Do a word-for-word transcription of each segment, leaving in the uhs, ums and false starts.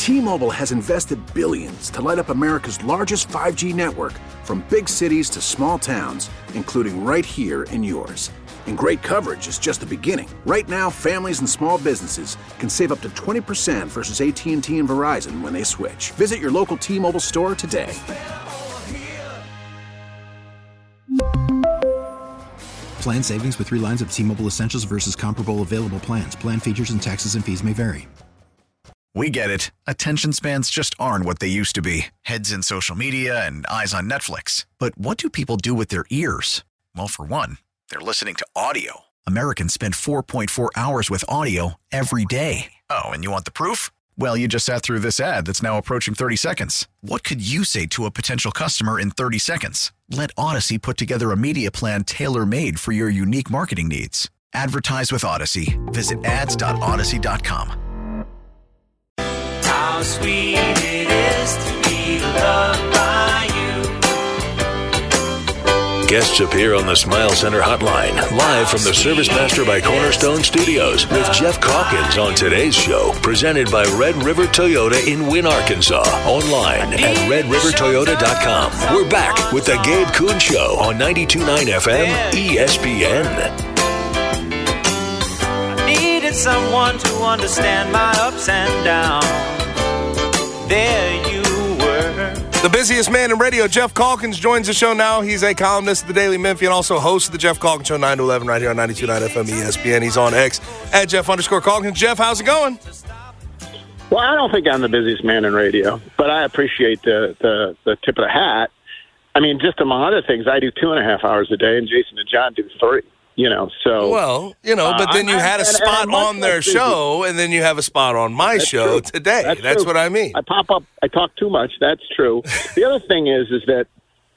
T-Mobile has invested billions to light up America's largest five G network, from big cities to small towns, including right here in yours. And great coverage is just the beginning. Right now, families and small businesses can save up to twenty percent versus A T and T and Verizon when they switch. Visit your local T-Mobile store today. Plan savings with three lines of T-Mobile Essentials versus comparable available plans. Plan features and taxes and fees may vary. We get it. Attention spans just aren't what they used to be. Heads in social media and eyes on Netflix. But what do people do with their ears? Well, for one, they're listening to audio. Americans spend four point four hours with audio every day. Oh, and you want the proof? Well, you just sat through this ad that's now approaching thirty seconds. What could you say to a potential customer in thirty seconds? Let Odyssey put together a media plan tailor-made for your unique marketing needs. Advertise with Odyssey. Visit ads dot odyssey dot com. How sweet it is to be loved by you. Guests appear on the Smile Center Hotline, live from the Service Master by Cornerstone Studios, with Jeff Calkins on today's show, presented by Red River Toyota in Wynn, Arkansas. Online at red river toyota dot com. We're back with the Gabe Kuhn Show on ninety-two point nine F M E S P N. I needed someone to understand my ups and downs. There you were. The busiest man in radio, Jeff Calkins, joins the show now. He's a columnist at the Daily Memphian, also host of the Jeff Calkins Show, nine to eleven, right here on ninety-two point nine F M E S P N. He's on X at Jeff underscore Calkins. Jeff, how's it going? Well, I don't think I'm the busiest man in radio, but I appreciate the, the, the tip of the hat. I mean, just among other things, I do two and a half hours a day, and Jason and John do three. You know, so well, you know, but then you uh, had a and, spot and on their show, and then you have a spot on my That's show true. today. That's, That's true. what I mean. I pop up. I talk too much. That's true. The other thing is, is that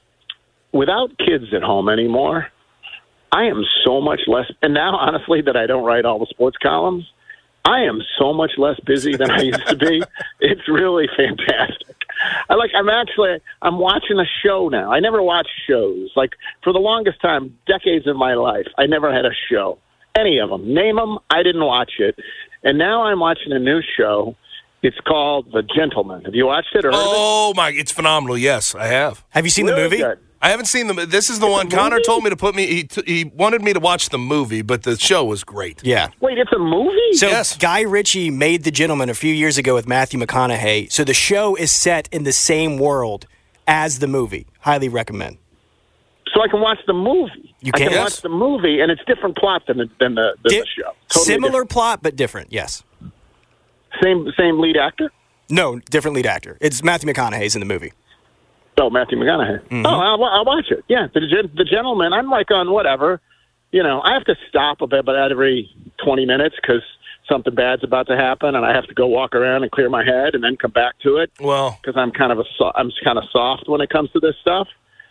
without kids at home anymore, I am so much less. And now, honestly, that I don't write all the sports columns, I am so much less busy than I used to be. It's really fantastic. I like. I'm actually. I'm watching a show now. I never watched shows. Like for the longest time, decades of my life, I never had a show. Any of them. Name them. I didn't watch it. And now I'm watching a new show. It's called The Gentleman. Have you watched it? Or heard oh my! It's phenomenal. Yes, I have. Have you seen really the movie? Good. I haven't seen the. This is the it's one Connor told me to put me. He t- he wanted me to watch the movie, but the show was great. Yeah. Wait, it's a movie? So yes. Guy Ritchie made The Gentleman a few years ago with Matthew McConaughey. So the show is set in the same world as the movie. Highly recommend. So I can watch the movie. You I can, can yes. watch the movie, and it's different plot than the, than the, than Di- the show. Totally similar different. plot, but different. Yes. Same same lead actor. No, different lead actor. It's Matthew McConaughey's in the movie. Oh, Matthew McConaughey. Mm-hmm. Oh, I'll, I'll watch it. Yeah, the, the Gentleman. I'm like on whatever. You know, I have to stop about every twenty minutes because something bad's about to happen, and I have to go walk around and clear my head, and then come back to it. Well, because I'm kind of a so- I'm kind of soft when it comes to this stuff.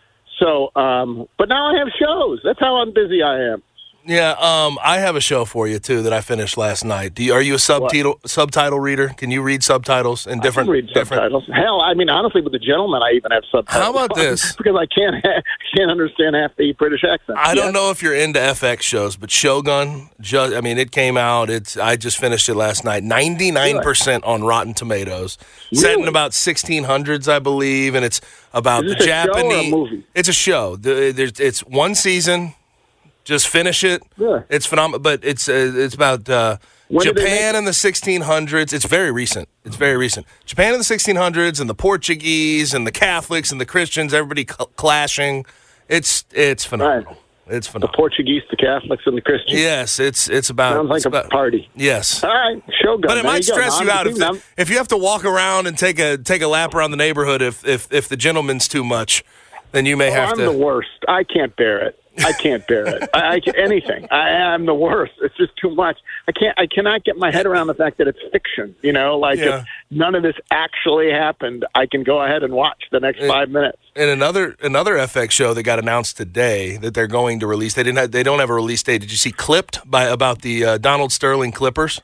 So, um, but now I have shows. That's how unbusy I am. yeah. Um, I have a show for you too that I finished last night. Do you, are you a subtitle subtitle reader? Can you read subtitles in different? I can read different... subtitles. Hell, I mean, honestly, with The Gentleman, I even have subtitles. How about this? Because I can't can't understand half the British accent. I don't Yeah. know if you're into F X shows, but Shogun, ju- I mean, it came out. It's I just finished it last night. ninety-nine percent on Rotten Tomatoes. Set in Really? about sixteen hundreds, I believe, and it's about Is the this a show or a Japanese. movie? It's a show. The- there's- It's one season. Just finish it. Yeah. It's phenomenal, but it's uh, it's about uh, When did they Japan make in the sixteen hundreds. It's very recent. It's very recent. Japan in the sixteen hundreds and the Portuguese and the Catholics and the Christians, everybody cl- clashing. It's it's phenomenal. Right. It's The phenomenal. Portuguese, the Catholics, and the Christians. Yes, it's it's about. Sounds like it's a about, party. Yes. All right, Shogun. But it There might you go. stress you Now, out if, I'm- the, if you have to walk around and take a take a lap around the neighborhood. If if if the gentleman's too much, then you may Oh, have I'm to. the worst. I can't bear it. I can't bear it. I, I anything. I am the worst. It's just too much. I can't. I cannot get my head around the fact that it's fiction. You know, like Yeah. if none of this actually happened, I can go ahead and watch the next five minutes. And another another F X show that got announced today that they're going to release. They didn't. Have, they don't have a release date. Did you see Clipped by about the uh, Donald Sterling Clippers?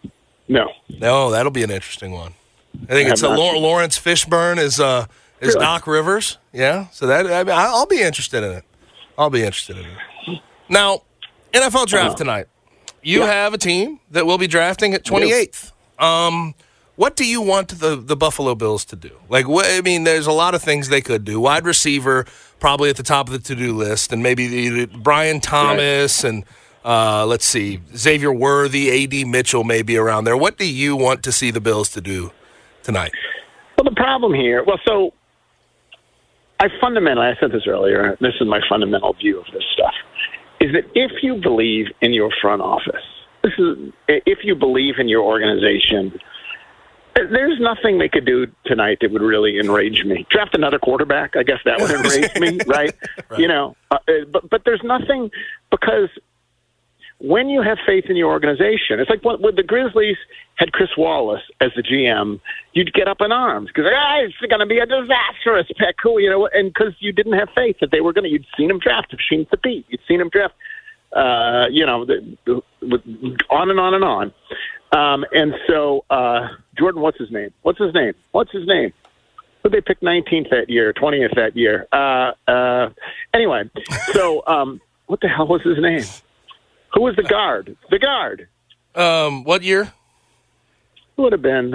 No. No, that'll be an interesting one. I think I it's have a not Law- seen- Lawrence Fishburne is uh is Really? Doc Rivers. Yeah, so that I mean, I'll be interested in it. I'll be interested in it. Now, N F L draft tonight. You Yeah. have a team that will be drafting at twenty-eighth. Um, What do you want the, the Buffalo Bills to do? Like, what, I mean, there's a lot of things they could do. Wide receiver, probably at the top of the to-do list, and maybe the, Brian Thomas and, uh, let's see, Xavier Worthy, A D Mitchell may be around there. What do you want to see the Bills to do tonight? Well, the problem here, well, so I fundamentally, I said this earlier, this is my fundamental view of this stuff, is that if you believe in your front office, this is, if you believe in your organization, there's nothing they could do tonight that would really enrage me. Draft another quarterback, I guess that would enrage me, right? right? You know, uh, but but there's nothing, because when you have faith in your organization, it's like when, when the Grizzlies had Chris Wallace as the G M, you'd get up in arms because ah, it's going to be a disastrous pick, you know, and because you didn't have faith that they were going to. You'd seen him draft Machine to beat. You'd seen him draft, uh, you know, the, the, with, on and on and on. Um, and so, uh, Jordan, what's his name? What's his name? What's his name? Who they picked nineteenth that year, twentieth that year? Uh, uh, anyway, so um, what the hell was his name? Who was the guard? The guard. Um, what year? It would have been,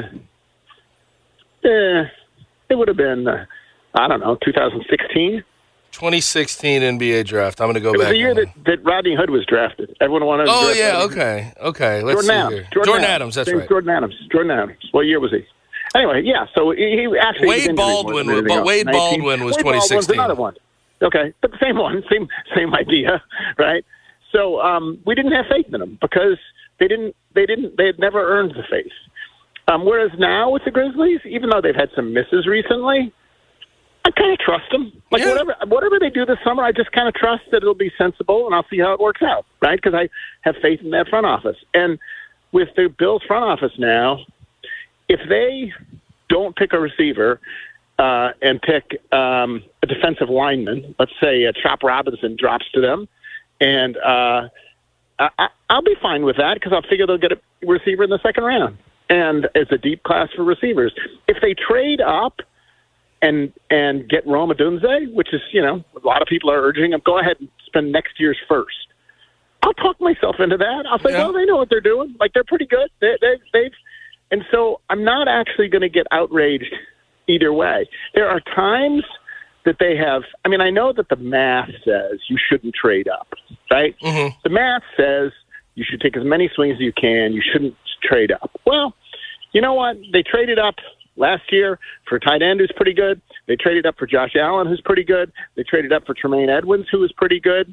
eh, it would have been, uh, I don't know, two thousand sixteen? twenty sixteen N B A draft. I'm going to go it back. It was the year that, that Rodney Hood was drafted. Everyone wanted to Oh, draft yeah, Rodney okay. Okay, let's Jordan see Adams. here. Jordan, Jordan Adams. Adams, that's James right. Jordan Adams. Jordan Adams. What year was he? Anyway, yeah, so he, he actually... Wade Baldwin, was, but Wade Baldwin was Wade twenty sixteen. Baldwin's another one. Okay, but the same one, same same idea, right? So um, we didn't have faith in them because they didn't, they didn't, they had never earned the faith. Um, whereas now with the Grizzlies, even though they've had some misses recently, I kind of trust them. Like yeah. whatever whatever they do this summer, I just kind of trust that it'll be sensible, and I'll see how it works out, right? Because I have faith in that front office. And with the Bills front office now, if they don't pick a receiver uh, and pick um, a defensive lineman, let's say uh, Chop Robinson drops to them, and uh, I, I'll be fine with that because I'll figure they'll get a receiver in the second round. And it's a deep class for receivers. If they trade up and and get Rome Odunze, which is, you know, a lot of people are urging them, go ahead and spend next year's first. I'll talk myself into that. I'll say, yeah. well, they know what they're doing. Like, they're pretty good. They, they, they've, and so I'm not actually going to get outraged either way. There are times that they have, I mean, I know that the math says you shouldn't trade up, right? Mm-hmm. The math says you should take as many swings as you can. You shouldn't trade up. Well, you know what? They traded up last year for a tight end who's pretty good. They traded up for Josh Allen, who's pretty good. They traded up for Tremaine Edmonds, who was pretty good.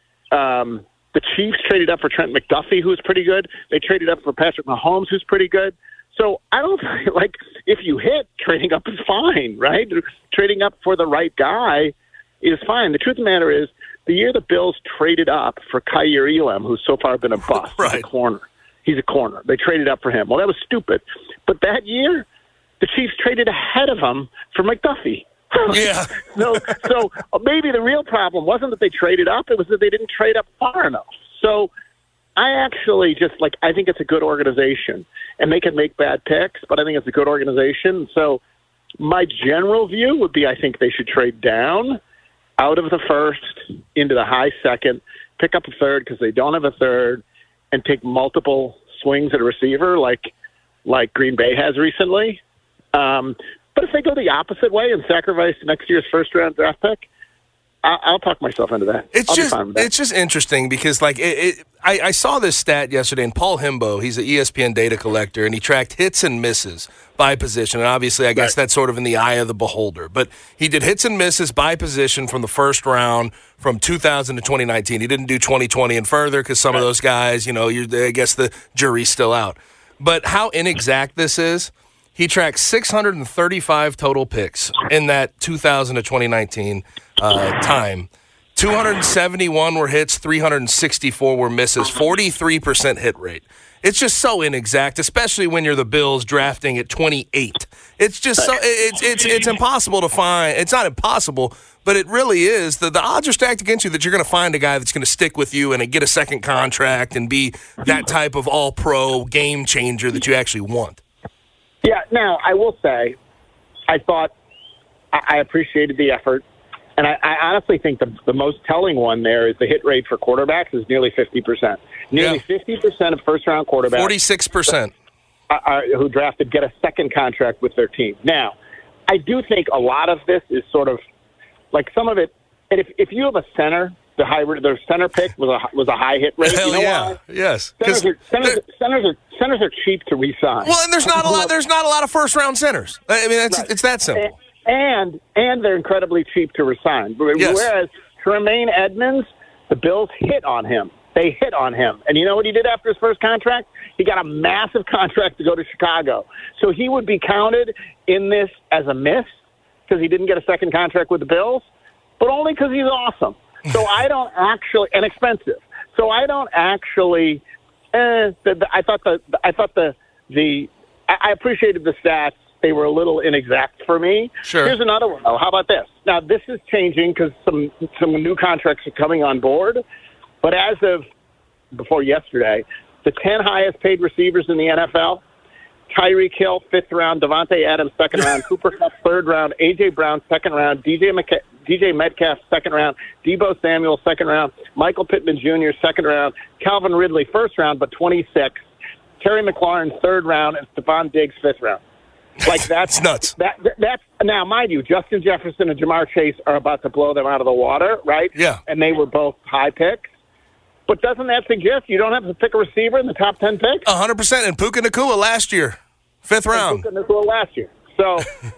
Um, the Chiefs traded up for Trent McDuffie, who was pretty good. They traded up for Patrick Mahomes, who's pretty good. So I don't like if you hit, trading up is fine, right? Trading up for the right guy is fine. The truth of the matter is, the year the Bills traded up for Kaiir Elam, who's so far been a bust, right. He's a corner. He's a corner. They traded up for him. Well, that was stupid. But that year, the Chiefs traded ahead of him for McDuffie. Yeah. so, so maybe the real problem wasn't that they traded up; it was that they didn't trade up far enough. So, I actually just like I think it's a good organization, and they can make bad picks, but I think it's a good organization. So, my general view would be I think they should trade down out of the first into the high second, pick up a third because they don't have a third, and take multiple swings at a receiver like like Green Bay has recently. Um, but if they go the opposite way and sacrifice next year's first-round draft pick, I- I'll talk myself into that. It's I'll just be fine with that. It's just interesting because, like, it, it, I, I saw this stat yesterday, and Paul Himbo, he's an E S P N data collector, and he tracked hits and misses by position. And obviously, I guess right. that's sort of in the eye of the beholder. But he did hits and misses by position from the first round from two thousand to twenty nineteen. He didn't do twenty twenty and further because some right. of those guys, you know, you're, I guess the jury's still out. But how inexact this is, he tracked six hundred thirty-five total picks in that two thousand to twenty nineteen uh, time. two hundred seventy-one were hits, three hundred sixty-four were misses, forty-three percent hit rate. It's just so inexact, especially when you're the Bills drafting at twenty-eight. It's just so it's it's it's impossible to find. It's not impossible, but it really is. The the odds are stacked against you that you're going to find a guy that's going to stick with you and get a second contract and be that type of all-pro game changer that you actually want. Yeah, now, I will say, I thought I, I appreciated the effort, and I, I honestly think the, the most telling one there is the hit rate for quarterbacks is nearly fifty percent. Nearly yeah. fifty percent of first-round quarterbacks. forty-six percent. uh, who drafted get a second contract with their team. Now, I do think a lot of this is sort of like some of it. And if if you have a center, the high their center pick was a was a high hit rate. Hell you know yeah, why? yes. Centers are, centers, centers are centers are cheap to re-sign. Well, and there's not a lot. There's not a lot of first round centers. I mean, it's Right. it's that simple. And and they're incredibly cheap to resign. Yes. Whereas Tremaine Edmonds, the Bills hit on him. They hit on him. And you know what he did after his first contract? He got a massive contract to go to Chicago. So he would be counted in this as a miss because he didn't get a second contract with the Bills, but only because he's awesome. So I don't actually – and expensive. So I don't actually eh, – the, the, I thought the – I thought the – the I, I appreciated the stats. They were a little inexact for me. Sure. Here's another one, though. How about this? Now, this is changing because some some new contracts are coming on board. But as of before yesterday, the ten highest paid receivers in the N F L, Tyreek Hill, fifth round, Devontae Adams, second round, Cooper Kupp, third round, A J. Brown, second round, D J, McC- D J Metcalf, second round, Deebo Samuel, second round, Michael Pittman Junior, second round, Calvin Ridley, first round, but twenty-sixth, Terry McLaurin, third round, and Stephon Diggs, fifth round. Like that's It's nuts. That, that that's now, mind you, Justin Jefferson and Jamar Chase are about to blow them out of the water, right? Yeah. And they were both high picks. But doesn't that suggest you don't have to pick a receiver in the top ten picks? A hundred percent. And Puka Nacua last year, fifth round. Puka Nacua last year. So,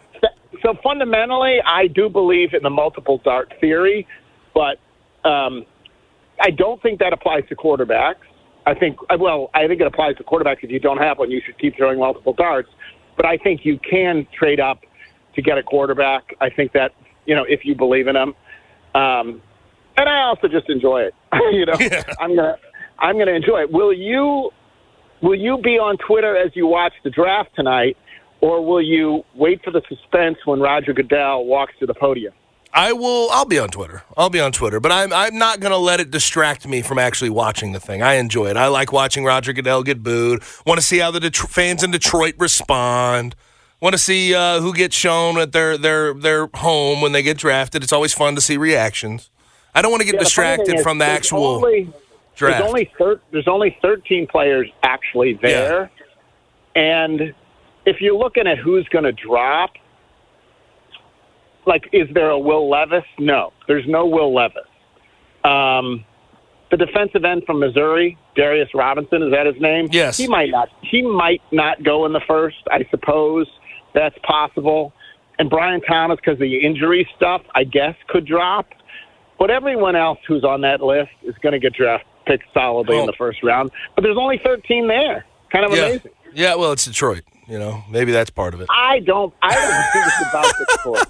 so fundamentally, I do believe in the multiple dart theory, but um, I don't think that applies to quarterbacks. I think, well, I think it applies to quarterbacks. If you don't have one, you should keep throwing multiple darts. But I think you can trade up to get a quarterback. I think that, you know, if you believe in them. Um, and I also just enjoy it. you know, Yeah. I'm gonna I'm gonna enjoy it. Will you will you be on Twitter as you watch the draft tonight, or will you wait for the suspense when Roger Goodell walks to the podium? I will. I'll be on Twitter. I'll be on Twitter, but I'm I'm not going to let it distract me from actually watching the thing. I enjoy it. I like watching Roger Goodell get booed. Want to see how the Det- fans in Detroit respond. Want to see uh, who gets shown at their their their home when they get drafted. It's always fun to see reactions. I don't want to get Yeah, the funny distracted thing is from the there's actual only, draft. There's only thir- there's only thirteen players actually there, and if you're looking at who's going to drop. Like, is there a Will Levis? No, there's no Will Levis. Um, the defensive end from Missouri, Darius Robinson, is that his name? Yes. He might not. He might not go in the first. I suppose that's possible. And Brian Thomas, because of the injury stuff, I guess could drop. But everyone else who's on that list is going to get draft picked solidly Oh. in the first round. But there's only thirteen there. Kind of yeah. amazing. Yeah, well, it's Detroit. You know, maybe that's part of it. I don't. I don't think it's about Detroit.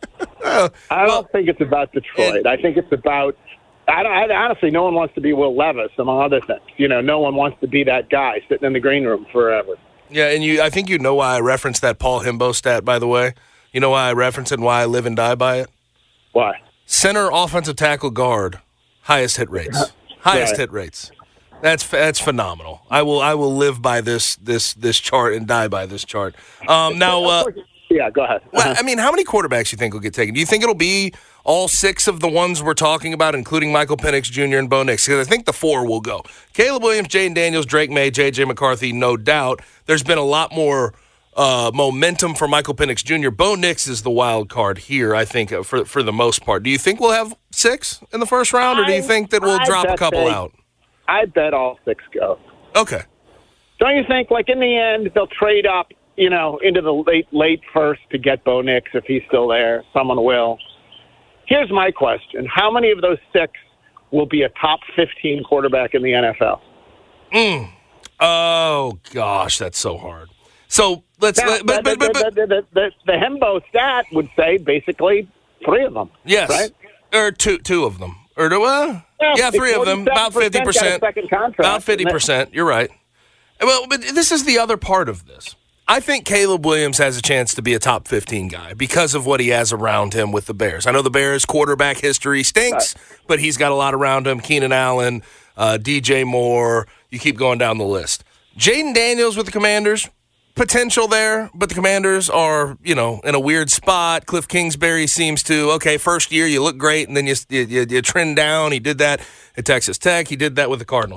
I don't think it's about Detroit. I think it's about. I, don't, I honestly, no one wants to be Will Levis, among other things. You know, no one wants to be that guy sitting in the green room forever. Yeah, and you. I think you know why I referenced that Paul Himbo stat. By the way, you know why I reference it and why I live and die by it. Why? Center, offensive tackle, guard, highest hit rates. Highest Right. hit rates. That's that's phenomenal. I will I will live by this this this chart and die by this chart. Um, now, uh, yeah, go ahead. well, I mean, how many quarterbacks do you think will get taken? Do you think it'll be all six of the ones we're talking about, including Michael Penix Junior and Bo Nix? Because I think the four will go. Caleb Williams, Jaden Daniels, Drake May, J J McCarthy, no doubt. There's been a lot more uh, momentum for Michael Penix Junior Bo Nix is the wild card here, I think, uh, for for the most part. Do you think we'll have six in the first round, or do you think that we'll I drop a bet couple they- out? I bet all six go. Okay. Don't you think, like, in the end, they'll trade up, you know, into the late, late first to get Bo Nix if he's still there? Someone will. Here's my question. How many of those six will be a top fifteen quarterback in the N F L? Mm. Oh, gosh, that's so hard. So let's Now, let, but, the, but, but, but, the, the, the, the Hembo stat would say basically three of them. yes, Right? or two two of them. Or do uh, Yeah, yeah, three of them, about fifty percent. got a second contract, About fifty percent. You're right. Well, but this is the other part of this. I think Caleb Williams has a chance to be a top fifteen guy because of what he has around him with the Bears. I know the Bears' quarterback history stinks, right, but he's got a lot around him. Keenan Allen, uh, D J Moore. You keep going down the list. Jaden Daniels with the Commanders. Potential there, but the Commanders are, you know, in a weird spot. Cliff Kingsbury seems to, okay, first year you look great, and then you, you, you trend down. He did that at Texas Tech. He did that with the Cardinals.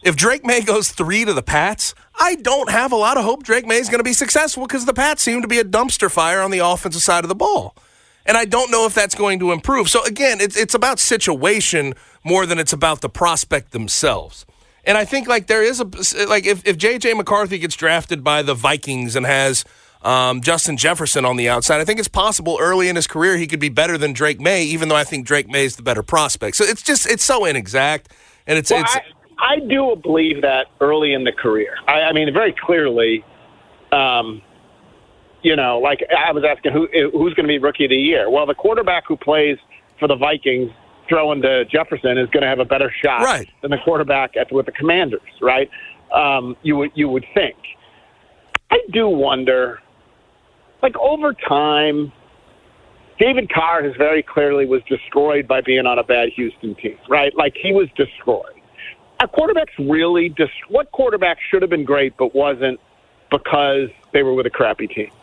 if Drake May goes three to the Pats, I don't have a lot of hope Drake May is going to be successful because the Pats seem to be a dumpster fire on the offensive side of the ball. And I don't know if that's going to improve. So, again, it's it's about situation more than it's about the prospect themselves. And I think, like, there is a – like, if, if J J. McCarthy gets drafted by the Vikings and has um, Justin Jefferson on the outside, I think it's possible early in his career he could be better than Drake May, even though I think Drake May is the better prospect. So it's just – it's so inexact. And it's well, it's. I, I do believe that early in the career. I, I mean, very clearly, um, you know, like I was asking who who's going to be Rookie of the Year. Well, the quarterback who plays for the Vikings throwing to Jefferson is going to have a better shot right. than the quarterback at with the Commanders, right? Um, you would you would think. I do wonder, like over time, David Carr has very clearly was destroyed by being on a bad Houston team, right? Like he was destroyed. Our quarterbacks really dis- what quarterback should have been great but wasn't because they were with a crappy team?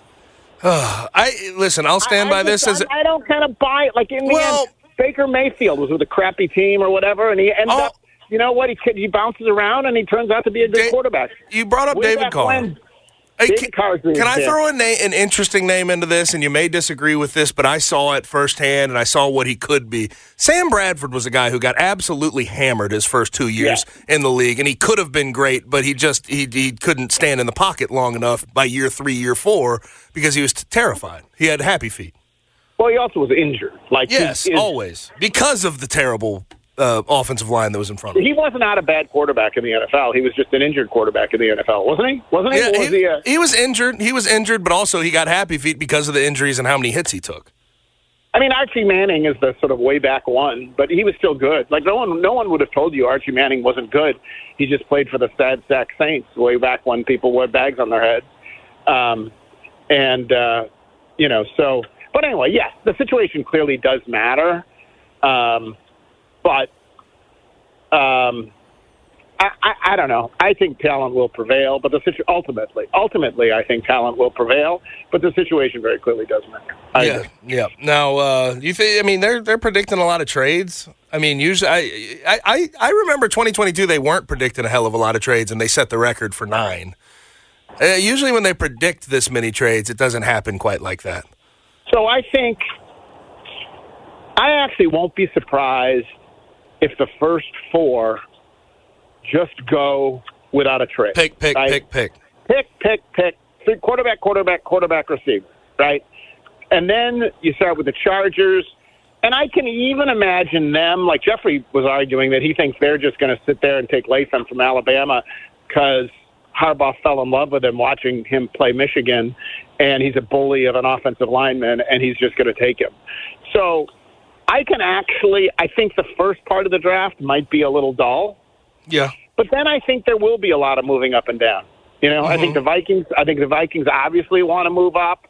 I listen. I'll stand I, by I this just, as I, I don't kind of buy it. Like in the well, end, Baker Mayfield was with a crappy team or whatever, and he ended oh, up. You know what? He he bounces around and he turns out to be a good Dave, quarterback. You brought up Way David back Carr. when, Hey, David can, can I throw a na- an interesting name into this, and you may disagree with this, but I saw it firsthand, and I saw what he could be. Sam Bradford was a guy who got absolutely hammered his first two years yeah. in the league, and he could have been great, but he just he, he couldn't stand in the pocket long enough by year three, year four, because he was t- terrified. He had happy feet. Well, he also was injured. Like yes, his, his, always because of the terrible uh, offensive line that was in front of him. He was not a bad quarterback in the N F L. He was just an injured quarterback in the N F L, wasn't he? Wasn't he? Yeah, was he, he, uh, he was injured. He was injured, but also he got happy feet because of the injuries and how many hits he took. I mean, Archie Manning is the sort of way back one, but he was still good. Like no one, no one would have told you Archie Manning wasn't good. He just played for the Sad Sack Saints way back when people wore bags on their heads, um, and uh, you know. So, but anyway, yes, the situation clearly does matter, um, but. Um, I, I, I don't know. I think talent will prevail, but the situ- ultimately, ultimately, I think talent will prevail. But the situation very clearly does matter. I yeah, agree. yeah. Now, uh, you think? I mean, they're they're predicting a lot of trades. I mean, usually, I, I I remember twenty twenty-two. They weren't predicting a hell of a lot of trades, and they set the record for nine. Uh, usually, when they predict this many trades, it doesn't happen quite like that. So I think I actually won't be surprised if the first four just go without a trade. Pick, pick, right? pick, pick. Pick, pick, pick. So quarterback, quarterback, quarterback, receiver, right? And then you start with the Chargers. And I can even imagine them, like Jeffrey was arguing, that he thinks they're just going to sit there and take Latham from Alabama because Harbaugh fell in love with him watching him play Michigan, and he's a bully of an offensive lineman, and he's just going to take him. So I can actually, I think the first part of the draft might be a little dull. Yeah. But then I think there will be a lot of moving up and down. You know, mm-hmm. I think the Vikings, I think the Vikings obviously want to move up.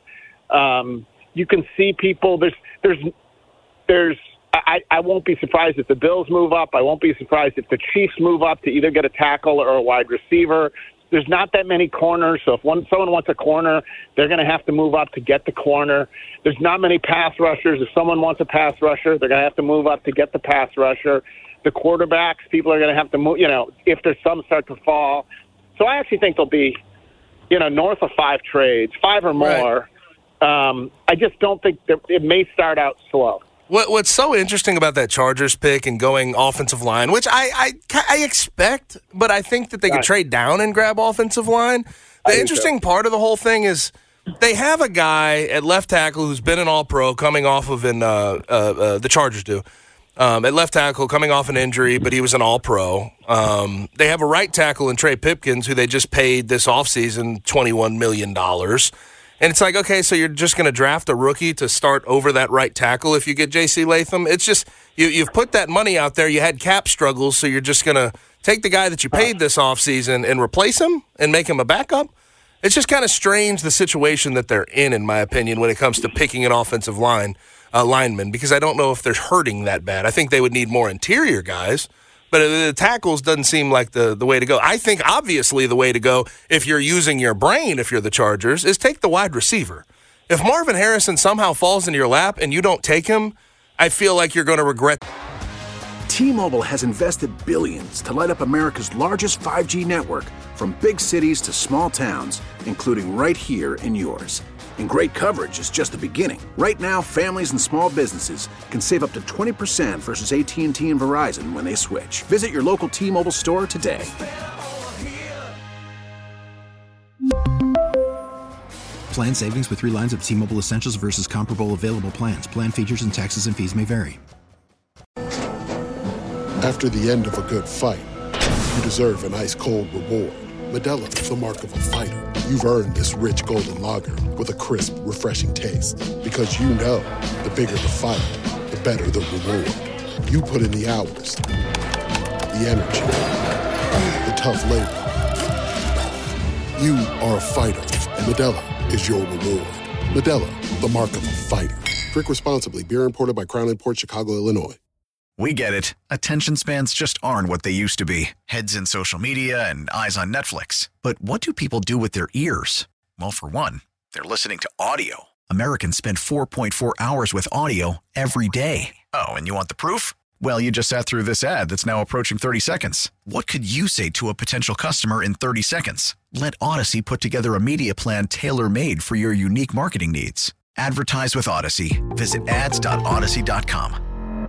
Um, you can see people, there's, there's, there's, I, I won't be surprised if the Bills move up. I won't be surprised if the Chiefs move up to either get a tackle or a wide receiver. There's not that many corners, so if one, someone wants a corner, they're going to have to move up to get the corner. There's not many pass rushers. If someone wants a pass rusher, they're going to have to move up to get the pass rusher. The quarterbacks, people are going to have to move, you know, if there's some start to fall. So I actually think there'll be, you know, north of five trades, five or more. Right. Um, I just don't think that it may start out slow. What What's so interesting about that Chargers pick and going offensive line, which I I, I expect, but I think that they could right. trade down and grab offensive line. The interesting so. part of the whole thing is they have a guy at left tackle who's been an All-Pro coming off of an uh, uh, uh, the Chargers do um, at left tackle coming off an injury, but he was an All-Pro. Um, they have a right tackle in Trey Pipkins who they just paid this offseason twenty-one million dollars. And it's like, okay, so you're just going to draft a rookie to start over that right tackle if you get J C Latham? It's just, you, you've put that money out there. You had cap struggles, so you're just going to take the guy that you paid this offseason and replace him and make him a backup? It's just kind of strange, the situation that they're in, in my opinion, when it comes to picking an offensive line uh, lineman, because I don't know if they're hurting that bad. I think they would need more interior guys. But the tackles doesn't seem like the, the way to go. I think, obviously, the way to go, if you're using your brain, if you're the Chargers, is take the wide receiver. If Marvin Harrison somehow falls into your lap and you don't take him, I feel like you're going to regret. T-Mobile has invested billions to light up America's largest five G network, from big cities to small towns, including right here in yours. And great coverage is just the beginning. Right now, families and small businesses can save up to twenty percent versus A T and T and Verizon when they switch. Visit your local T-Mobile store today. Plan savings with three lines of T-Mobile Essentials versus comparable available plans. Plan features and taxes and fees may vary. After the end of a good fight, you deserve an ice-cold reward. Modelo is the mark of a fighter. You've earned this rich golden lager with a crisp, refreshing taste. Because you know, the bigger the fight, the better the reward. You put in the hours, the energy, the tough labor. You are a fighter, and Modelo is your reward. Modelo, the mark of a fighter. Drink responsibly. Beer imported by Crown Imports, Chicago, Illinois. We get it. Attention spans just aren't what they used to be. Heads in social media and eyes on Netflix. But what do people do with their ears? Well, for one, they're listening to audio. Americans spend four point four hours with audio every day. Oh, and you want the proof? Well, you just sat through this ad that's now approaching thirty seconds. What could you say to a potential customer in thirty seconds? Let Odyssey put together a media plan tailor-made for your unique marketing needs. Advertise with Odyssey. Visit ads dot odyssey dot com.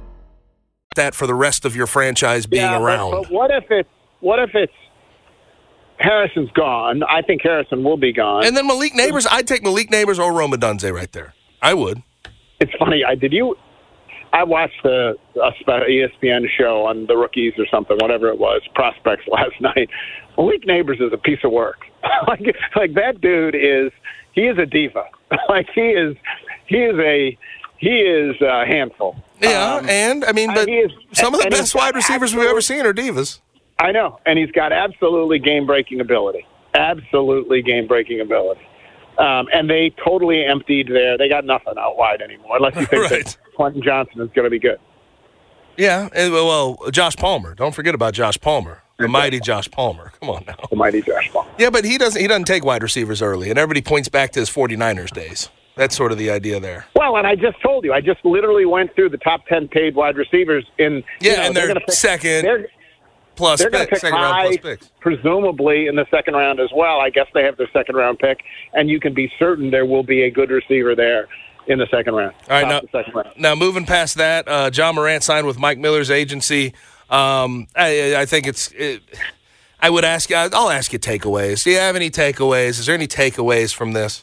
That for the rest of your franchise being yeah, around. But, but what if it's what if it's Harrison's gone? I think Harrison will be gone. And then Malik Neighbors, I'd take Malik Neighbors or Rome Odunze right there. I would. It's funny. I did you. I watched the a E S P N show on the rookies or something, whatever it was, prospects last night. Malik Neighbors is a piece of work. like, like that dude is. He is a diva. like he is. He is a. He is a handful. Yeah, um, and, I mean, but is, some of the best wide receivers we've ever seen are divas. I know, and he's got absolutely game-breaking ability. Absolutely game-breaking ability. Um, and they totally emptied their – they got nothing out wide anymore, unless you think right. that Quentin Johnson is going to be good. Yeah, and, well, Josh Palmer. Don't forget about Josh Palmer, the mighty Josh Palmer. Come on now. The mighty Josh Palmer. Yeah, but he doesn't, he doesn't take wide receivers early, and everybody points back to his 49ers days. That's sort of the idea there. Well, and I just told you, I just literally went through the top ten paid wide receivers in. Yeah, you know, and they're, they're gonna pick, second they're, plus they're picks, pick second high, round plus picks. Presumably in the second round as well. I guess they have their second round pick, and you can be certain there will be a good receiver there in the second round. All right, now, second round. now moving past that, uh, John Morant signed with Mike Miller's agency. Um, I, I think it's. It, I would ask you. I'll ask you takeaways. Do you have any takeaways? Is there any takeaways from this?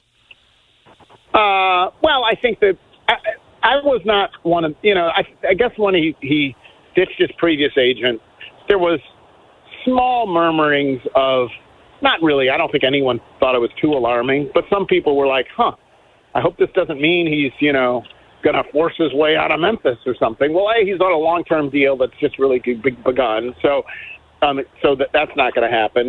Uh, well, I think that I, I was not one of, you know, I, I guess when he, he ditched his previous agent, there was small murmurings of, not really, I don't think anyone thought it was too alarming, but some people were like, huh, I hope this doesn't mean he's, you know, going to force his way out of Memphis or something. Well, A, he's on a long-term deal that's just really begun, so um, so that that's not going to happen.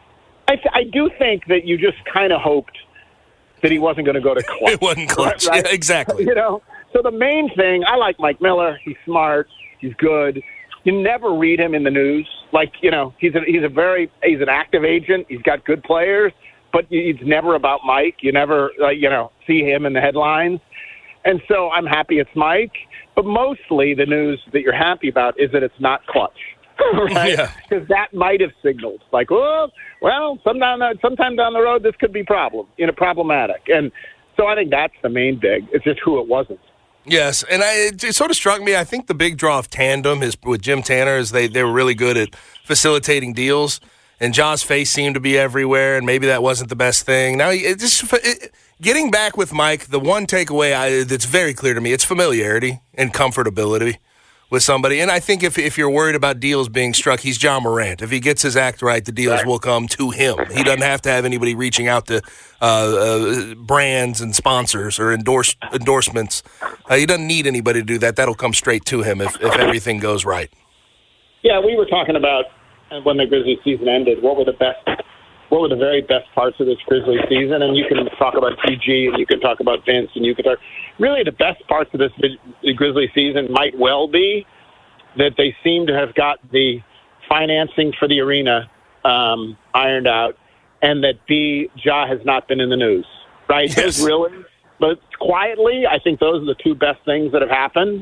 I, I do think that you just kind of hoped that he wasn't going to go to Clutch. It wasn't Clutch. Right? Yeah, exactly. You know, so the main thing, I like Mike Miller. He's smart. He's good. You never read him in the news. Like, you know, he's a, he's a very, he's an active agent. He's got good players, but it's never about Mike. You never, uh, you know, see him in the headlines. And so I'm happy it's Mike, but mostly the news that you're happy about is that it's not Clutch. Right? Yeah. Because that might have signaled, like, oh, well, sometime, sometime down the road, this could be problem, you know, problematic. And so I think that's the main big. It's just who it wasn't. Yes, and I, it, it sort of struck me. I think the big draw of tandem is with Jim Tanner is they, they were really good at facilitating deals, and Ja's face seemed to be everywhere, and maybe that wasn't the best thing. Now, it just it, getting back with Mike, the one takeaway I, that's very clear to me, it's familiarity and comfortability with somebody. And I think if if you're worried about deals being struck, he's John Morant. If he gets his act right, the deals right. will come to him. He doesn't have to have anybody reaching out to uh, uh, brands and sponsors or endorse, endorsements. Uh, he doesn't need anybody to do that. That'll come straight to him if, if everything goes right. Yeah, we were talking about when the Grizzlies season ended, what were the best, what were the very best parts of this Grizzlies season? And you can talk about P G, and you can talk about Vince, and you can talk. Really, the best parts of this Grizzlies season might well be that they seem to have got the financing for the arena um, ironed out, and that B, Ja has not been in the news. Right? Yes. Really, but quietly, I think those are the two best things that have happened.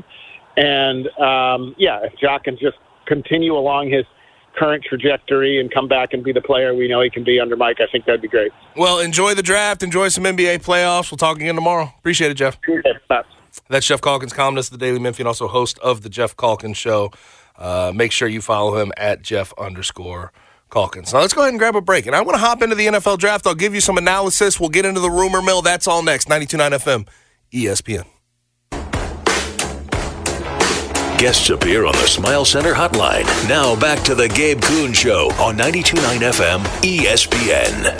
And, um, yeah, if Jock can just continue along his current trajectory and come back and be the player we know he can be under Mike, I think that'd be great. Well, enjoy the draft. Enjoy some N B A playoffs. We'll talk again tomorrow. Appreciate it, Jeff. Okay, bye. That's Jeff Calkins, columnist of the Daily Memphian, also host of the Jeff Calkins Show. Uh, make sure you follow him at Jeff underscore Calkins. Now let's go ahead and grab a break. And I want to hop into the N F L draft. I'll give you some analysis. We'll get into the rumor mill. That's all next. ninety-two point nine F M, E S P N. Guests appear on the Smile Center hotline. Now back to the Gabe Kuhn Show on ninety-two point nine F M, E S P N.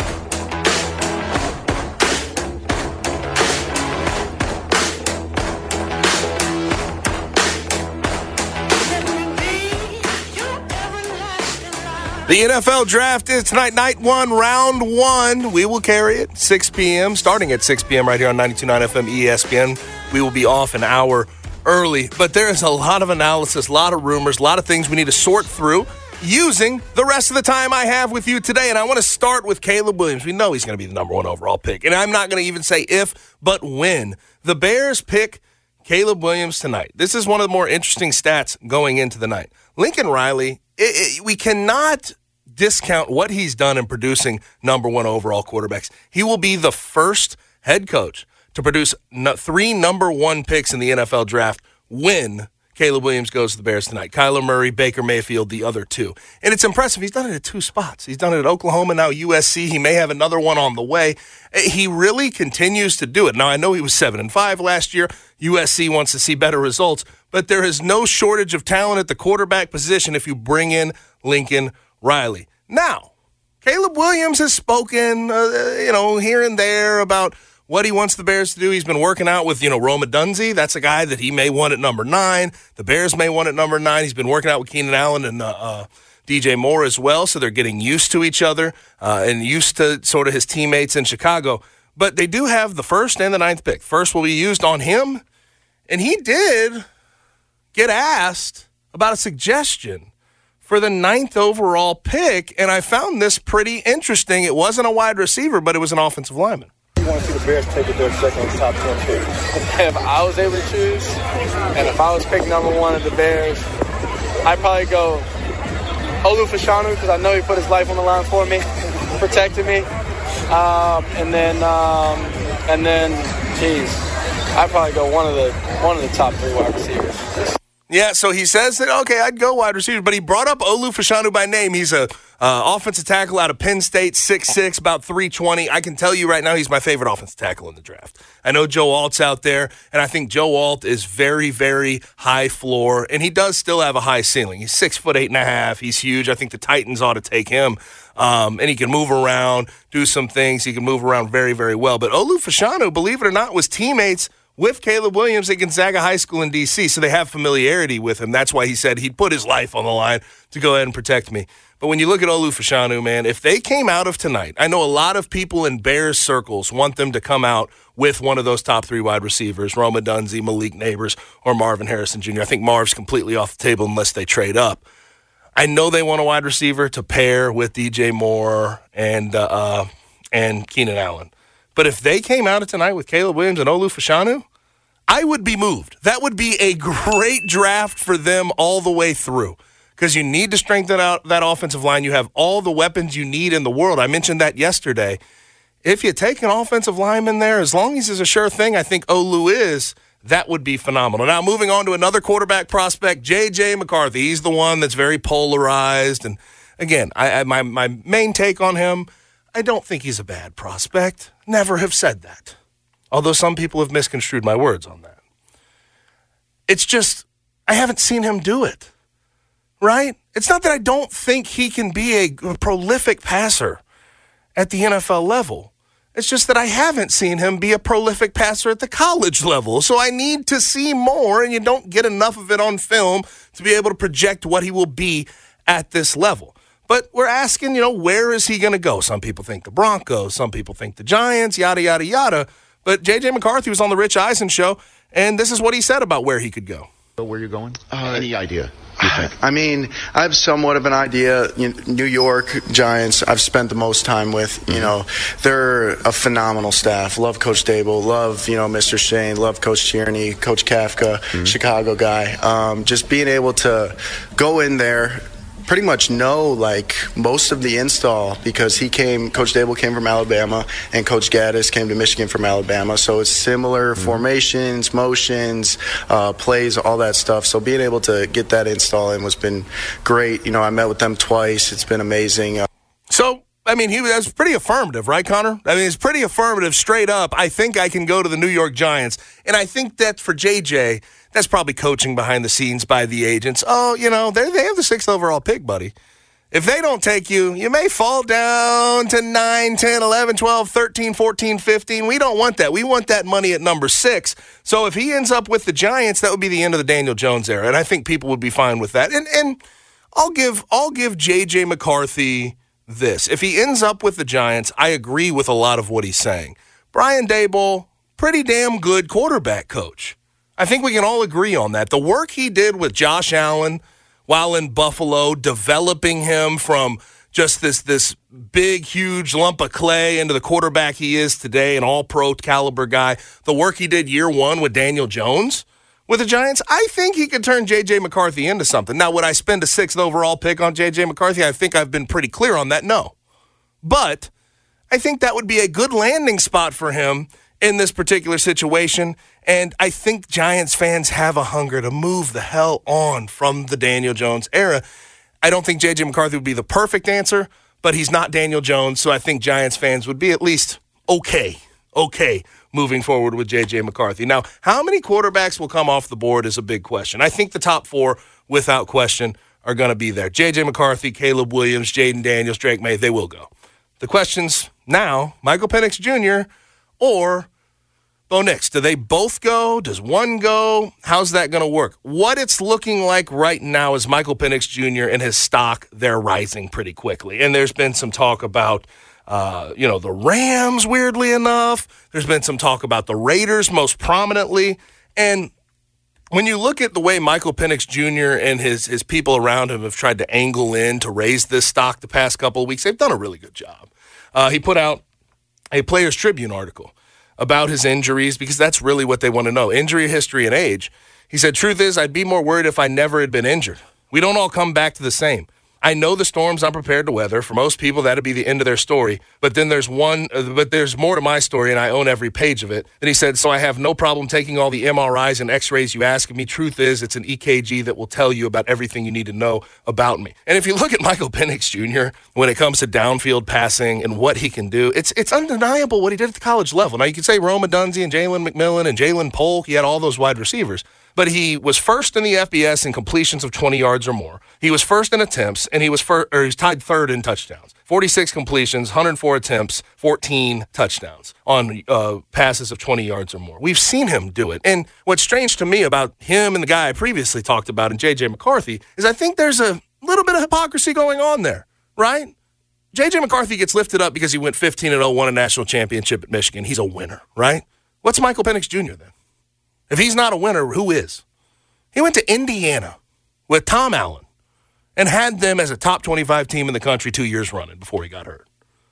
The N F L draft is tonight, night one, round one. We will carry it six p.m., starting at six p.m. right here on ninety-two point nine F M E S P N. We will be off an hour early, but there is a lot of analysis, a lot of rumors, a lot of things we need to sort through using the rest of the time I have with you today. And I want to start with Caleb Williams. We know he's going to be the number one overall pick, and I'm not going to even say if, but when. The Bears pick Caleb Williams tonight. This is one of the more interesting stats going into the night. Lincoln Riley, it, it, we cannot discount what he's done in producing number one overall quarterbacks. He will be the first head coach to produce no, three number one picks in the N F L draft when Caleb Williams goes to the Bears tonight. Kyler Murray, Baker Mayfield, the other two. And it's impressive. He's done it at two spots. He's done it at Oklahoma, now U S C. He may have another one on the way. He really continues to do it. Now, I know he was seven and five last year. U S C wants to see better results, but there is no shortage of talent at the quarterback position if you bring in Lincoln Riley. Now, Caleb Williams has spoken, uh, you know, here and there about what he wants the Bears to do. He's been working out with, you know, Rome Odunze. That's a guy that he may want at number nine. The Bears may want at number nine. He's been working out with Keenan Allen and uh, uh, D J Moore as well, so they're getting used to each other uh, and used to sort of his teammates in Chicago. But they do have the first and the ninth pick. First will be used on him, and he did get asked about a suggestion for the ninth overall pick, and I found this pretty interesting. It wasn't a wide receiver, but it was an offensive lineman. You want to see the Bears take it their second top ten pick. If I was able to choose, and if I was picked number one of the Bears, I'd probably go Olu Fashanu because I know he put his life on the line for me, protected me, um, and then um, and then, geez, I'd probably go one of the one of the top three wide receivers. Yeah, so he says that, okay, I'd go wide receiver, but he brought up Olu Fashanu by name. He's a uh, offensive tackle out of Penn State, six six, about three twenty. I can tell you right now he's my favorite offensive tackle in the draft. I know Joe Alt's out there, and I think Joe Alt is very, very high floor, and he does still have a high ceiling. He's six foot eight and a half. He's huge. I think the Titans ought to take him, um, and he can move around, do some things. He can move around very, very well. But Olu Fashanu, believe it or not, was teammates with Caleb Williams at Gonzaga High School in D C, so they have familiarity with him. That's why he said he'd put his life on the line to go ahead and protect me. But when you look at Olu Fashanu, man, if they came out of tonight, I know a lot of people in Bears circles want them to come out with one of those top three wide receivers, Rome Odunze, Malik Neighbors, or Marvin Harrison Junior I think Marv's completely off the table unless they trade up. I know they want a wide receiver to pair with D J Moore and, uh, uh, and Keenan Allen. But if they came out of tonight with Caleb Williams and Olu Fashanu, I would be moved. That would be a great draft for them all the way through because you need to strengthen out that offensive line. You have all the weapons you need in the world. I mentioned that yesterday. If you take an offensive lineman there, as long as he's a sure thing, I think Olu is, that would be phenomenal. Now, moving on to another quarterback prospect, J J McCarthy. He's the one that's very polarized. And, again, I, I, my, my main take on him, I don't think he's a bad prospect. Never have said that. Although some people have misconstrued my words on that. It's just, I haven't seen him do it, right? It's not that I don't think he can be a prolific passer at the N F L level. It's just that I haven't seen him be a prolific passer at the college level. So I need to see more, and you don't get enough of it on film to be able to project what he will be at this level. But we're asking, you know, where is he going to go? Some people think the Broncos. Some people think the Giants, yada, yada, yada. But J J McCarthy was on the Rich Eisen show, and this is what he said about where he could go. Where you're going? Uh, Any idea? you think? I mean, I have somewhat of an idea. You know, New York Giants, I've spent the most time with. You know, they're a phenomenal staff. Love Coach Dable. Love, you know, Mister Shane. Love Coach Tierney. Coach Kafka, mm-hmm. Chicago guy. Um, just being able to go in there, pretty much know like most of the install because he came, Coach Dable came from Alabama and Coach Gaddis came to Michigan from Alabama. So it's similar mm-hmm. formations, motions, uh, plays, all that stuff. So being able to get that install in was been great. You know, I met with them twice. It's been amazing. Uh, so, I mean, he was pretty affirmative, right, Connor? I mean, it's pretty affirmative, straight up. I think I can go to the New York Giants. And I think that for J J, that's probably coaching behind the scenes by the agents. Oh, you know, they they have the sixth overall pick, buddy. If they don't take you, you may fall down to nine, ten, eleven, twelve, thirteen, fourteen, fifteen. We don't want that. We want that money at number six. So if he ends up with the Giants, that would be the end of the Daniel Jones era. And I think people would be fine with that. And and I'll give I'll give J J McCarthy this. If he ends up with the Giants, I agree with a lot of what he's saying. Brian Daboll, pretty damn good quarterback coach. I think we can all agree on that. The work he did with Josh Allen while in Buffalo, developing him from just this this big, huge lump of clay into the quarterback he is today, an all-pro caliber guy. The work he did year one with Daniel Jones with the Giants, I think he could turn J J McCarthy into something. Now, would I spend a sixth overall pick on J J McCarthy? I think I've been pretty clear on that, no. But I think that would be a good landing spot for him in this particular situation, and I think Giants fans have a hunger to move the hell on from the Daniel Jones era. I don't think J J McCarthy would be the perfect answer, but he's not Daniel Jones, so I think Giants fans would be at least okay, okay, moving forward with J J McCarthy. Now, how many quarterbacks will come off the board is a big question. I think the top four, without question, are going to be there. J J McCarthy, Caleb Williams, Jaden Daniels, Drake May, they will go. The question's now, Michael Penix Junior or Bo Nix, do they both go? Does one go? How's that going to work? What it's looking like right now is Michael Penix Junior and his stock, they're rising pretty quickly. And there's been some talk about, uh, you know, the Rams, weirdly enough. There's been some talk about the Raiders most prominently. And when you look at the way Michael Penix Junior and his, his people around him have tried to angle in to raise this stock the past couple of weeks, they've done a really good job. Uh, he put out a Players Tribune article about his injuries because that's really what they want to know, injury history and age. He said, truth is, I'd be more worried if I never had been injured. We don't all come back to the same. I know the storms I'm prepared to weather. For most people, that'd be the end of their story. But then there's one, uh, but there's more to my story, and I own every page of it. Then he said, so I have no problem taking all the M R Is and X-rays you ask of me. Truth is, it's an E K G that will tell you about everything you need to know about me. And if you look at Michael Penix Junior, when it comes to downfield passing and what he can do, it's it's undeniable what he did at the college level. Now, you could say Rome Odunze and Jalen McMillan and Jalen Polk. He had all those wide receivers. But he was first in the F B S in completions of twenty yards or more. He was first in attempts, and he was first, or he's tied third in touchdowns. forty-six completions, one hundred four attempts, fourteen touchdowns on uh, passes of twenty yards or more. We've seen him do it. And what's strange to me about him and the guy I previously talked about, and J J McCarthy, is I think there's a little bit of hypocrisy going on there, right? J J McCarthy gets lifted up because he went fifteen and oh, won a national championship at Michigan. He's a winner, right? What's Michael Penix Junior then? If he's not a winner, who is? He went to Indiana with Tom Allen and had them as a top twenty-five team in the country two years running before he got hurt.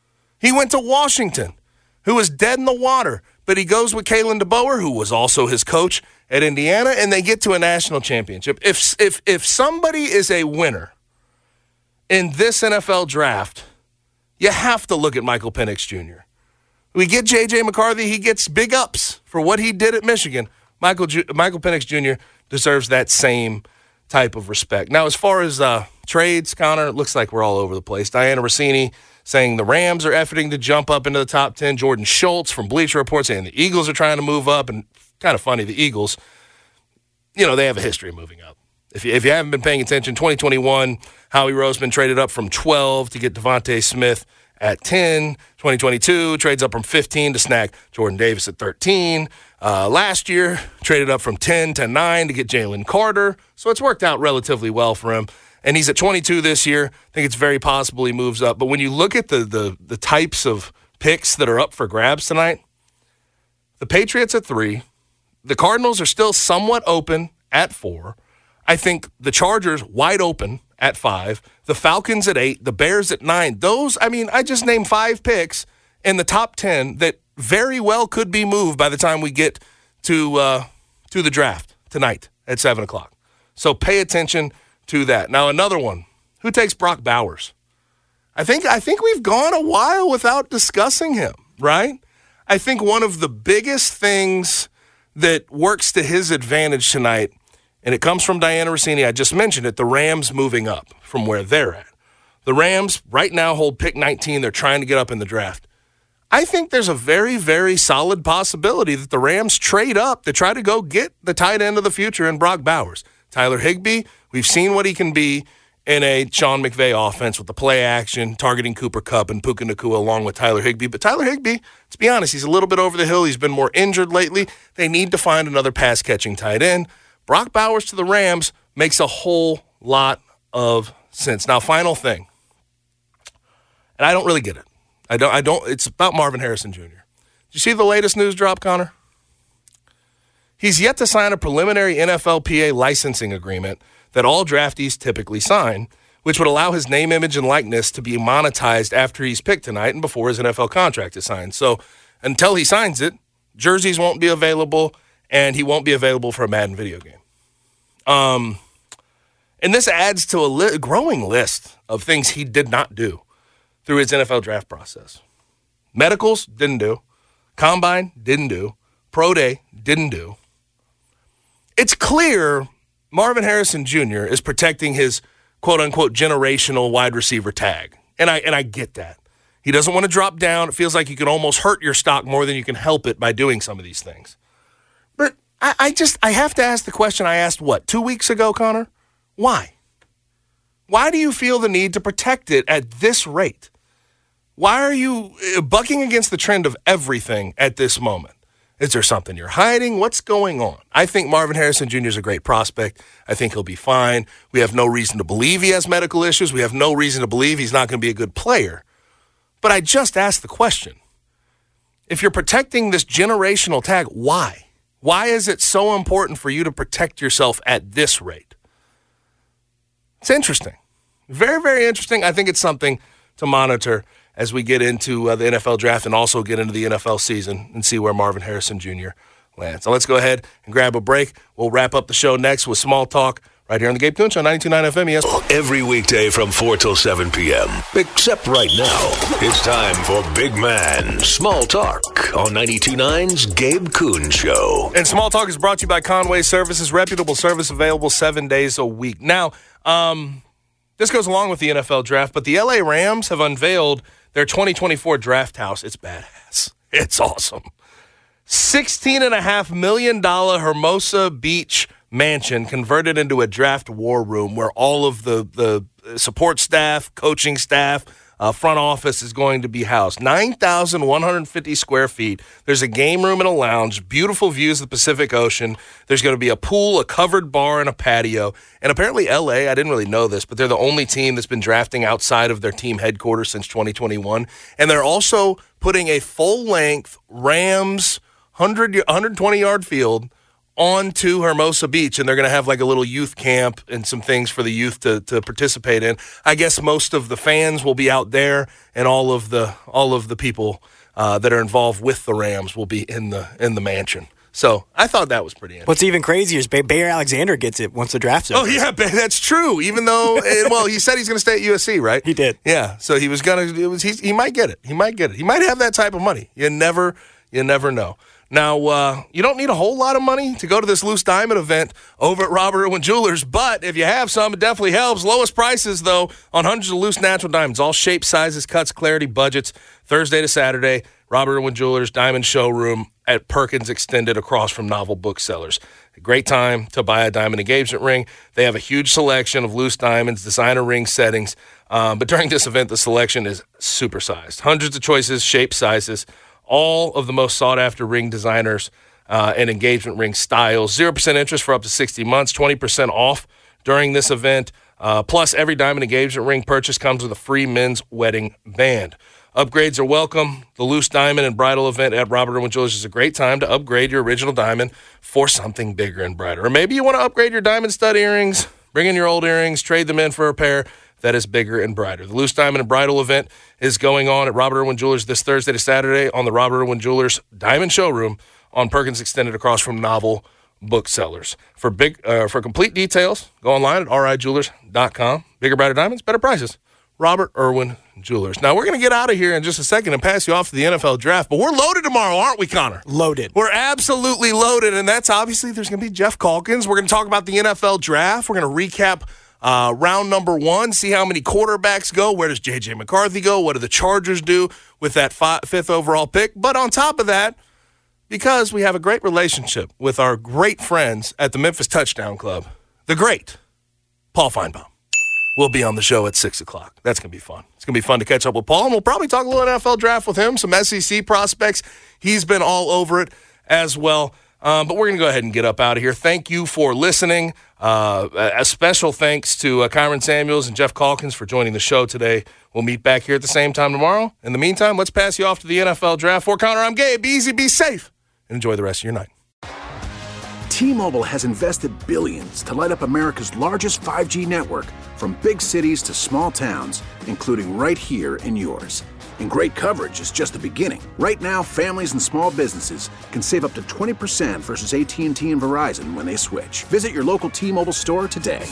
He went to Washington, who was dead in the water, but he goes with Kalen DeBoer, who was also his coach at Indiana, and they get to a national championship. If if if somebody is a winner in this N F L draft, you have to look at Michael Penix Junior We get J J McCarthy, he gets big ups for what he did at Michigan. Michael Ju- Michael Penix Junior deserves that same type of respect. Now, as far as uh, trades, Connor, it looks like we're all over the place. Diana Rossini saying the Rams are efforting to jump up into the top ten. Jordan Schultz from Bleacher Report saying the Eagles are trying to move up. And kind of funny, the Eagles, you know, they have a history of moving up. If you, if you haven't been paying attention, twenty twenty-one, Howie Roseman traded up from twelve to get Devontae Smith at ten. twenty twenty-two, trades up from fifteen to snag Jordan Davis at thirteen. Uh, last year, traded up from ten to nine to get Jalen Carter. So it's worked out relatively well for him. And he's at twenty-two this year. I think it's very possible he moves up. But when you look at the the the types of picks that are up for grabs tonight, the Patriots at three. The Cardinals are still somewhat open at four. I think the Chargers wide open at five, the Falcons at eight, the Bears at nine. Those, I mean, I just named five picks in the top ten that very well could be moved by the time we get to uh, to the draft tonight at seven o'clock. So pay attention to that. Now, another one. Who takes Brock Bowers? I think I think we've gone a while without discussing him, right? I think one of the biggest things that works to his advantage tonight, and it comes from Dianna Russini, I just mentioned it, the Rams moving up from where they're at. The Rams right now hold pick nineteen. They're trying to get up in the draft. I think there's a very, very solid possibility that the Rams trade up to try to go get the tight end of the future in Brock Bowers. Tyler Higbee, we've seen what he can be in a Sean McVay offense with the play action, targeting Cooper Kupp and Puka Nacua along with Tyler Higbee. But Tyler Higbee, let's be honest, he's a little bit over the hill. He's been more injured lately. They need to find another pass-catching tight end. Brock Bowers to the Rams makes a whole lot of sense. Now, final thing, and I don't really get it. I don't. I don't. It's about Marvin Harrison Junior Did you see the latest news drop, Connor? He's yet to sign a preliminary N F L P A licensing agreement that all draftees typically sign, which would allow his name, image, and likeness to be monetized after he's picked tonight and before his N F L contract is signed. So until he signs it, jerseys won't be available, and he won't be available for a Madden video game. Um, and this adds to a li- growing list of things he did not do through his N F L draft process. Medicals, didn't do. Combine, didn't do. Pro Day, didn't do. It's clear Marvin Harrison Junior is protecting his quote-unquote generational wide receiver tag. And I and I get that. He doesn't want to drop down. It feels like you can almost hurt your stock more than you can help it by doing some of these things. But I, I just, I have to ask the question I asked, what, two weeks ago, Connor? Why? Why do you feel the need to protect it at this rate? Why are you bucking against the trend of everything at this moment? Is there something you're hiding? What's going on? I think Marvin Harrison Junior is a great prospect. I think he'll be fine. We have no reason to believe he has medical issues. We have no reason to believe he's not going to be a good player. But I just asked the question. If you're protecting this generational tag, why? Why is it so important for you to protect yourself at this rate? It's interesting. Very, very interesting. I think it's something to monitor as we get into uh, the N F L draft and also get into the N F L season and see where Marvin Harrison Junior lands. So let's go ahead and grab a break. We'll wrap up the show next with Small Talk right here on the Gabe Kuhn Show, ninety-two point nine F M E S P N. Every weekday from four till seven p.m. Except right now, it's time for Big Man Small Talk on ninety-two point nine's Gabe Kuhn Show. And Small Talk is brought to you by Conway Services, reputable service available seven days a week. Now, um, this goes along with the N F L draft, but the L A Rams have unveiled their twenty twenty-four draft house. It's badass. It's awesome. sixteen point five million dollars Hermosa Beach mansion converted into a draft war room where all of the, the support staff, coaching staff, uh, front office is going to be housed. nine thousand one hundred fifty square feet. There's a game room and a lounge, beautiful views of the Pacific Ocean. There's going to be a pool, a covered bar, and a patio. And apparently L A, I didn't really know this, but they're the only team that's been drafting outside of their team headquarters since twenty twenty-one. And they're also putting a full-length Rams one hundred, one hundred twenty-yard field onto Hermosa Beach, and they're going to have like a little youth camp and some things for the youth to, to participate in. I guess most of the fans will be out there, and all of the all of the people uh, that are involved with the Rams will be in the in the mansion. So I thought that was pretty interesting. What's even crazier is Bay- Bayer Alexander gets it once the draft's over. Oh, yeah, that's true. Even though, well, he said he's going to stay at U S C, right? He did. Yeah, so he was going to, it was, he might get it. He might get it. He might have that type of money. You never, you never know. Now, uh, you don't need a whole lot of money to go to this loose diamond event over at Robert Irwin Jewelers, but if you have some, it definitely helps. Lowest prices, though, on hundreds of loose natural diamonds, all shapes, sizes, cuts, clarity, budgets, Thursday to Saturday, Robert Irwin Jewelers Diamond Showroom at Perkins Extended across from Novel Booksellers. A great time to buy a diamond engagement ring. They have a huge selection of loose diamonds, designer ring settings, um, but during this event, the selection is supersized. Hundreds of choices, shapes, sizes, all of the most sought-after ring designers uh, and engagement ring styles. zero percent interest for up to sixty months, twenty percent off during this event. Uh, plus, every diamond engagement ring purchase comes with a free men's wedding band. Upgrades are welcome. The Loose Diamond and Bridal event at Robert Irwin Jewelers is a great time to upgrade your original diamond for something bigger and brighter. Or maybe you want to upgrade your diamond stud earrings, bring in your old earrings, trade them in for a pair that is bigger and brighter. The Loose Diamond and Bridal event is going on at Robert Irwin Jewelers this Thursday to Saturday on the Robert Irwin Jewelers Diamond Showroom on Perkins Extended across from Novel Booksellers. For big, uh, for complete details, go online at r i jewelers dot com. Bigger, brighter diamonds, better prices. Robert Irwin Jewelers. Now, we're going to get out of here in just a second and pass you off to the N F L draft, but we're loaded tomorrow, aren't we, Connor? Loaded. We're absolutely loaded, and that's obviously there's going to be Jeff Calkins. We're going to talk about the N F L draft. We're going to recap uh, round number one, see how many quarterbacks go. Where does J J McCarthy go? What do the Chargers do with that five, fifth overall pick? But on top of that, because we have a great relationship with our great friends at the Memphis Touchdown Club, the great Paul Feinbaum will be on the show at six o'clock. That's going to be fun. It's going to be fun to catch up with Paul, and we'll probably talk a little N F L draft with him, some S E C prospects. He's been all over it as well. Um, but we're going to go ahead and get up out of here. Thank you for listening. Uh, a special thanks to uh, Kyron Samuels and Jeff Calkins for joining the show today. We'll meet back here at the same time tomorrow. In the meantime, let's pass you off to the N F L draft. For Connor, I'm Gabe. Be easy, be safe, and enjoy the rest of your night. T-Mobile has invested billions to light up America's largest five G network, from big cities to small towns, including right here in yours. And great coverage is just the beginning. Right now, families and small businesses can save up to twenty percent versus A T and T and Verizon when they switch. Visit your local T-Mobile store today.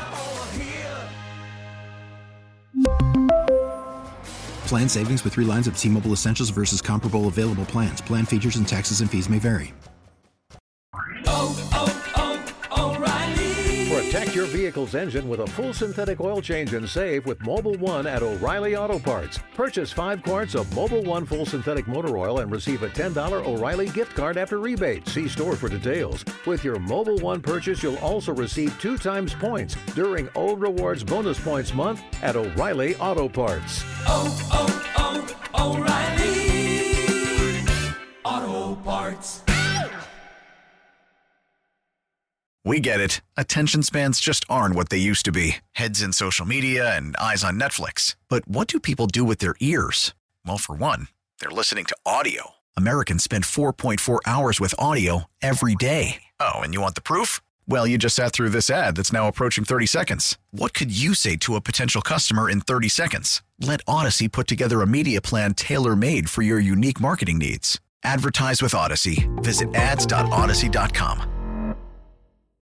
Plan savings with three lines of T-Mobile Essentials versus comparable available plans. Plan features and taxes and fees may vary. Oh, oh, oh, O'Reilly. Protect your vehicle's engine with a full synthetic oil change and save with Mobil one at O'Reilly Auto Parts. Purchase five quarts of Mobil one full synthetic motor oil and receive a ten dollars O'Reilly gift card after rebate. See store for details. With your Mobil one purchase, you'll also receive two times points during O Rewards Bonus Points Month at O'Reilly Auto Parts. Oh, oh, oh, O'Reilly Auto Parts. We get it. Attention spans just aren't what they used to be. Heads in social media and eyes on Netflix. But what do people do with their ears? Well, for one, they're listening to audio. Americans spend four point four hours with audio every day. Oh, and you want the proof? Well, you just sat through this ad that's now approaching thirty seconds. What could you say to a potential customer in thirty seconds? Let Odyssey put together a media plan tailor-made for your unique marketing needs. Advertise with Odyssey. Visit ads dot odyssey dot com.